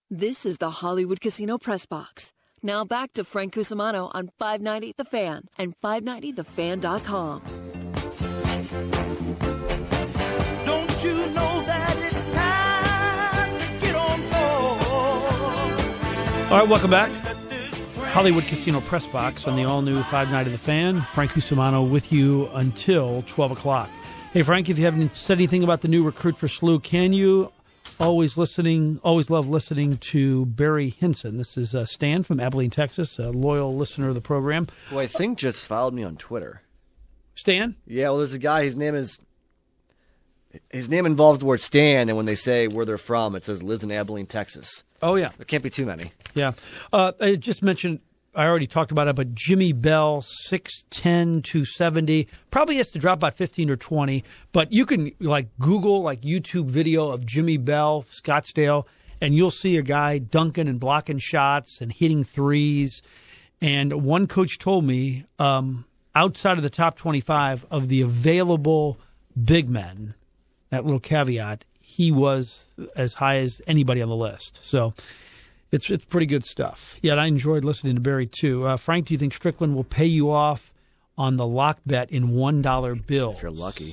This is the Hollywood Casino Press Box. Now back to Frank Cusimano on 590 The Fan and 590thefan.com. Don't you know that it's time to get on board? All right, welcome back. Hollywood Casino Press Box on the all-new 590 The Fan. Frank Cusimano with you until 12 o'clock. Hey, Frank, if you haven't said anything about the new recruit for SLU, can you? Always love listening to Barry Hinson. This is Stan from Abilene, Texas, a loyal listener of the program. Who I think just followed me on Twitter. Stan? Yeah, well, there's a guy, his name involves the word Stan, and when they say where they're from, it says lives in Abilene, Texas. Oh, yeah. There can't be too many. Yeah. I just mentioned, I already talked about it, but Jimmy Bell, 6'10", 270, probably has to drop about 15 or 20, but you can Google YouTube video of Jimmy Bell, Scottsdale, and you'll see a guy dunking and blocking shots and hitting threes. And one coach told me, outside of the top 25 of the available big men, that little caveat, he was as high as anybody on the list. So it's pretty good stuff. Yeah, I enjoyed listening to Barry, too. Frank, do you think Strickland will pay you off on the lock bet in $1 bills? If you're lucky.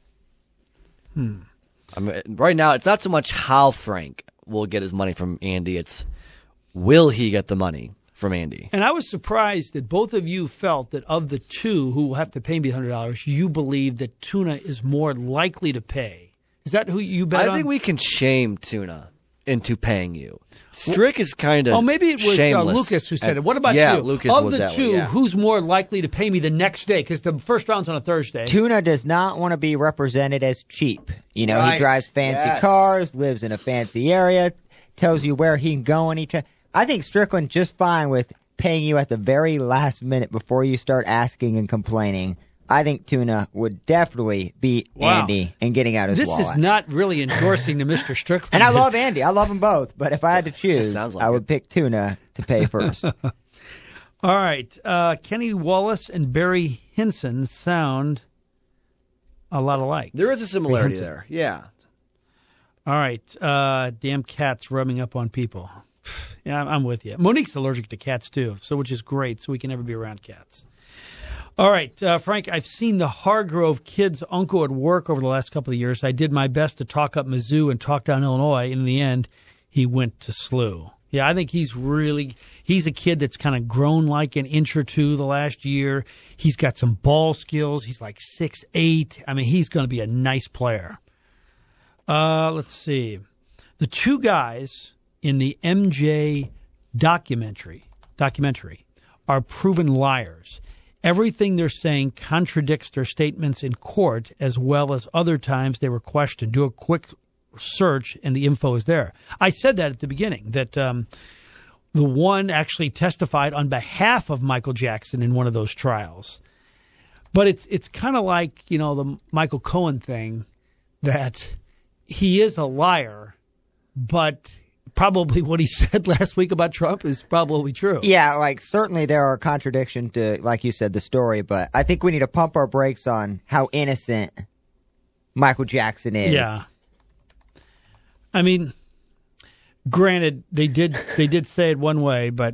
I mean, right now, it's not so much how Frank will get his money from Andy. It's will he get the money from Andy? And I was surprised that both of you felt that of the two who will have to pay me $100, you believe that Tuna is more likely to pay. Is that who you bet on? I think we can shame Tuna into paying you. Strick is kind of Oh, maybe it was Lucas who said it. What about you? Yeah, Lucas of was the that two, one, yeah. who's more likely to pay me the next day? Because the first round's on a Thursday. Tuna does not want to be represented as cheap. You know, Right. he drives fancy cars, lives in a fancy area, tells you where he can go and I think Strickland just fine with paying you at the very last minute before you start asking and complaining. I think Tuna would definitely beat Andy in getting out his wallet. This is not really endorsing to Mr. Strickland. And I love Andy. I love them both. But if I had to choose, I would pick Tuna to pay first. All right. Kenny Wallace and Barry Hinson sound a lot alike. There is a similarity there. Yeah. All right. Damn cats rubbing up on people. Yeah, I'm with you. Monique's allergic to cats, too, which is great, so we can never be around cats. All right, Frank, I've seen the Hargrove kid's uncle at work over the last couple of years. I did my best to talk up Mizzou and talk down Illinois. And in the end, he went to SLU. Yeah, I think he's a kid that's kind of grown like an inch or two the last year. He's got some ball skills. He's like 6'8". I mean, he's going to be a nice player. Let's see. The two guys in the MJ documentary are proven liars. Everything they're saying contradicts their statements in court, as well as other times they were questioned. Do a quick search, and the info is there. I said that at the beginning, that the one actually testified on behalf of Michael Jackson in one of those trials. But it's kind of like, the Michael Cohen thing, that he is a liar, but probably what he said last week about Trump is probably true. Yeah, certainly there are contradictions to, like you said, the story, but I think we need to pump our brakes on how innocent Michael Jackson is. Yeah. I mean, granted, they did say it one way, but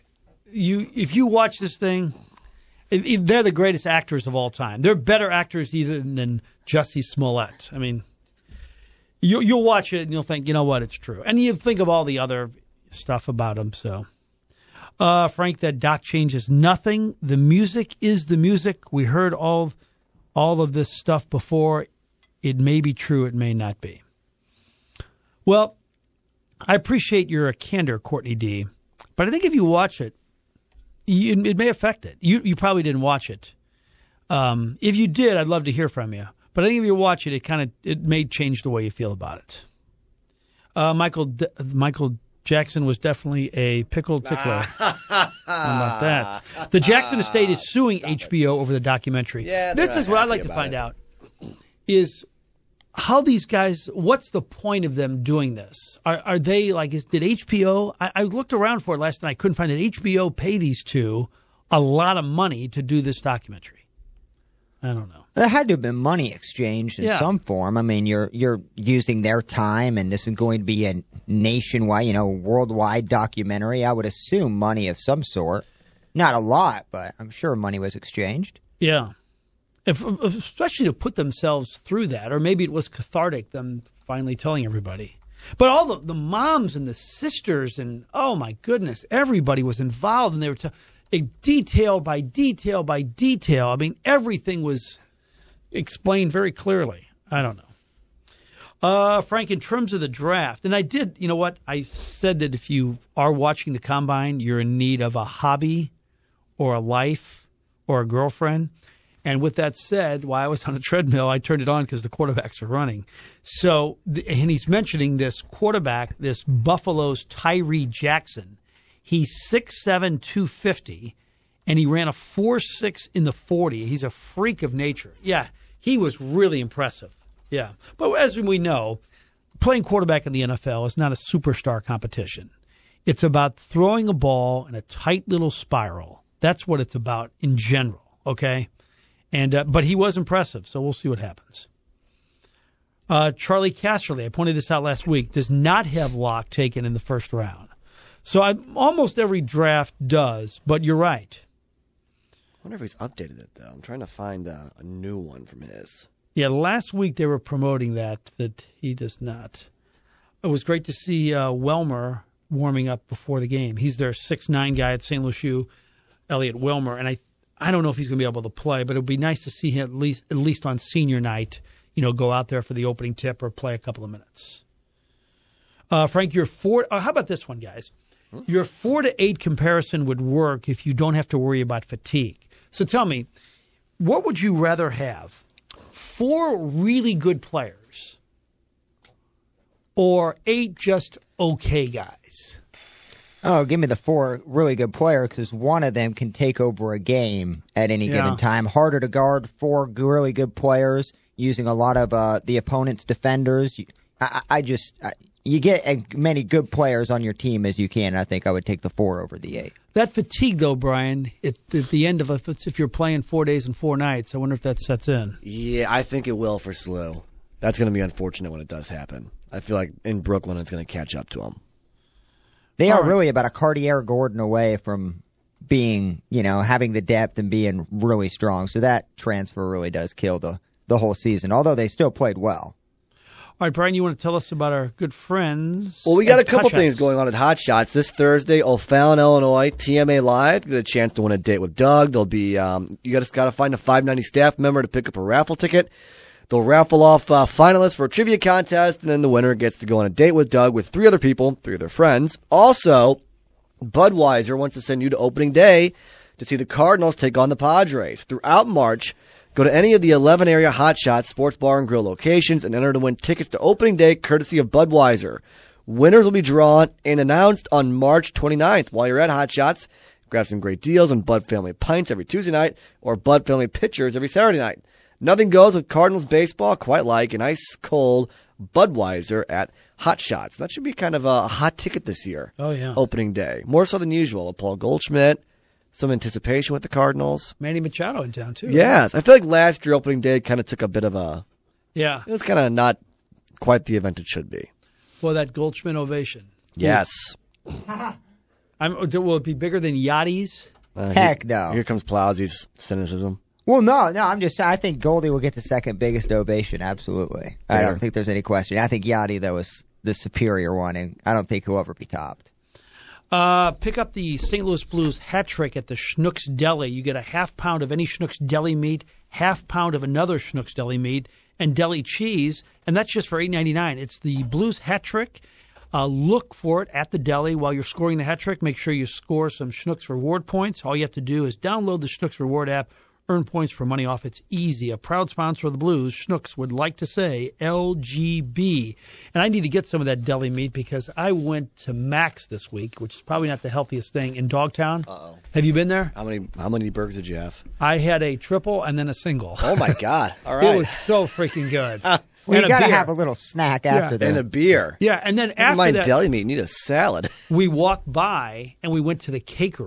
if you watch this thing, they're the greatest actors of all time. They're better actors even than Jussie Smollett. I mean, You'll watch it and you'll think, you know what, it's true. And you think of all the other stuff about him. So, Frank, that doc changes nothing. The music is the music. We heard all of this stuff before. It may be true. It may not be. Well, I appreciate your candor, Courtney D. But I think if you watch it, it may affect it. You probably didn't watch it. If you did, I'd love to hear from you. But I think if you watch it, it may change the way you feel about it. Michael Jackson was definitely a pickle tickler. How about that? The Jackson estate is suing HBO over the documentary. Yeah, this is what I'd like to find out, is how these guys, what's the point of them doing this? Are they did HBO, I looked around for it last night, I couldn't find it. HBO pay these two a lot of money to do this documentary. I don't know. There had to have been money exchanged in some form. I mean, you're using their time, and this is going to be a nationwide, worldwide documentary. I would assume money of some sort. Not a lot, but I'm sure money was exchanged. Yeah. Especially to put themselves through that, or maybe it was cathartic, them finally telling everybody. But all the moms and the sisters and, oh my goodness, everybody was involved, and they were detail by detail by detail. I mean, everything was explained very clearly. I don't know. Frank, in terms of the draft, and I did, you know what? I said that if you are watching the Combine, you're in need of a hobby or a life or a girlfriend. And with that said, while I was on a treadmill, I turned it on because the quarterbacks are running. So, and he's mentioning this quarterback, this Buffalo's Tyree Jackson. He's 6'7", 250, and he ran a 4.6 in the 40. He's a freak of nature. Yeah, he was really impressive. Yeah. But as we know, playing quarterback in the NFL is not a superstar competition. It's about throwing a ball in a tight little spiral. That's what it's about in general, okay? And but he was impressive, so we'll see what happens. Charlie Casserly, I pointed this out last week, does not have Locke taken in the first round. So almost every draft does, but you're right. I wonder if he's updated it, though. I'm trying to find a new one from his. Yeah, last week they were promoting that he does not. It was great to see Welmer warming up before the game. He's their 6'9" guy at St. Louis U, Elliot Welmer, and I don't know if he's going to be able to play, but it would be nice to see him at least on senior night, go out there for the opening tip or play a couple of minutes. Frank, how about this one, guys? Your 4 to 8 comparison would work if you don't have to worry about fatigue. So tell me, what would you rather have? 4 really good players or 8 just okay guys? Oh, give me the 4 really good players because one of them can take over a game at any given time. Harder to guard 4 really good players using a lot of the opponent's defenders. You get as many good players on your team as you can. I think I would take the 4 over the 8. That fatigue, though, Brian, at the end of if you're playing 4 days and 4 nights, I wonder if that sets in. Yeah, I think it will for SLU. That's going to be unfortunate when it does happen. I feel like in Brooklyn it's going to catch up to them. They are really about a Cartier Gordon away from being, having the depth and being really strong. So that transfer really does kill the whole season, although they still played well. All right, Brian, you want to tell us about our good friends? Well, we got a couple things going on at Hot Shots. This Thursday, O'Fallon, Illinois, TMA Live. Get a chance to win a date with Doug. There'll be you just got to find a 590 staff member to pick up a raffle ticket. They'll raffle off finalists for a trivia contest, and then the winner gets to go on a date with Doug with 3 other people, 3 of their friends. Also, Budweiser wants to send you to opening day to see the Cardinals take on the Padres. Throughout March, go to any of the 11 area Hot Shots sports bar and grill locations and enter to win tickets to opening day courtesy of Budweiser. Winners will be drawn and announced on March 29th. While you're at Hot Shots, grab some great deals on Bud Family Pints every Tuesday night or Bud Family Pitchers every Saturday night. Nothing goes with Cardinals baseball quite like an ice-cold Budweiser at Hot Shots. That should be kind of a hot ticket this year. Oh, yeah. Opening day. More so than usual. Paul Goldschmidt. Some anticipation with the Cardinals. Manny Machado in town, too. Yes. I feel like last year opening day kind of took a bit of a... Yeah. It was kind of not quite the event it should be. Well, that Goldschmidt ovation. Yes. Will it be bigger than Yachty's? Heck no. Here comes Plowsy's cynicism. Well, no, I think Goldie will get the second biggest ovation, absolutely. I don't think there's any question. I think Yachty, though, is the superior one, and I don't think he'll ever be topped. Pick up the St. Louis Blues hat trick at the Schnucks Deli. You get a half pound of any Schnucks Deli meat, half pound of another Schnucks Deli meat, and deli cheese, and that's just for $8.99. It's the Blues hat trick. Look for it at the deli while you're scoring the hat trick. Make sure you score some Schnucks reward points. All you have to do is download the Schnucks reward app. Earn points for money off. It's easy. A proud sponsor of the Blues, Schnucks would like to say LGB. And I need to get some of that deli meat because I went to Max this week, which is probably not the healthiest thing, in Dogtown. Uh-oh. Have you been there? How many burgers did you have? I had a triple and then a single. Oh, my God. All right. It was so freaking good. Well, you got to have a little snack after that. And a beer. Yeah, and then after my that, deli meat, you need a salad. we walked by and we went to the cakery.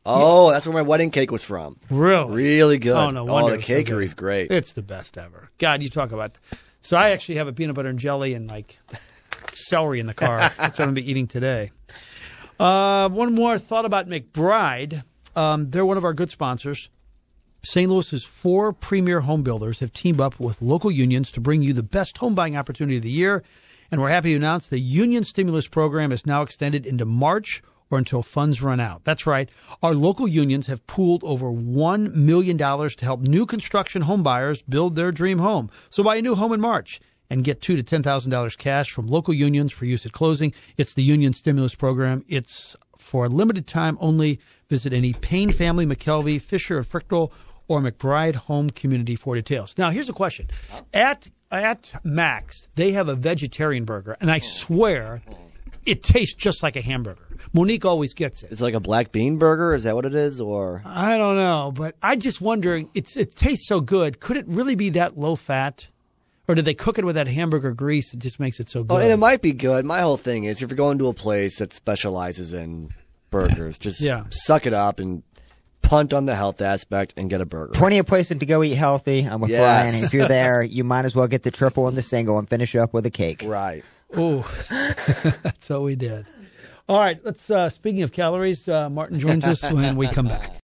Oh, that's where my wedding cake was from. Really? Really good. Oh, no wonder the it was so good. cakery's great. It's the best ever. God, you talk about. So I actually have a peanut butter and jelly and like celery in the car. That's what I'm going to be eating today. One more thought about McBride. They're one of our good sponsors. St. Louis's 4 premier home builders have teamed up with local unions to bring you the best home buying opportunity of the year. And we're happy to announce the union stimulus program is now extended into March or until funds run out. That's right. Our local unions have pooled over $1 million to help new construction home buyers build their dream home. So buy a new home in March and get $2,000 to $10,000 cash from local unions for use at closing. It's the union stimulus program. It's for a limited time only. Visit any Payne family, McKelvey, Fisher, or Frichtel, or McBride Home Community for details. Now, here's a question. At Max, they have a vegetarian burger, and I swear it tastes just like a hamburger. Monique always gets it. It's like a black bean burger? Is that what it is? Or I don't know, but I'm just wondering, it tastes so good. Could it really be that low fat? Or did they cook it with that hamburger grease that just makes it so good? Oh, and it might be good. My whole thing is if you're going to a place that specializes in burgers, just suck it up and punt on the health aspect and get a burger. Plenty of places to go eat healthy. I'm with Brian. If you're there, you might as well get the triple and the single and finish up with a cake. Right. Oh, that's what we did. All right, let's. Speaking of calories, Martin joins us when we come back.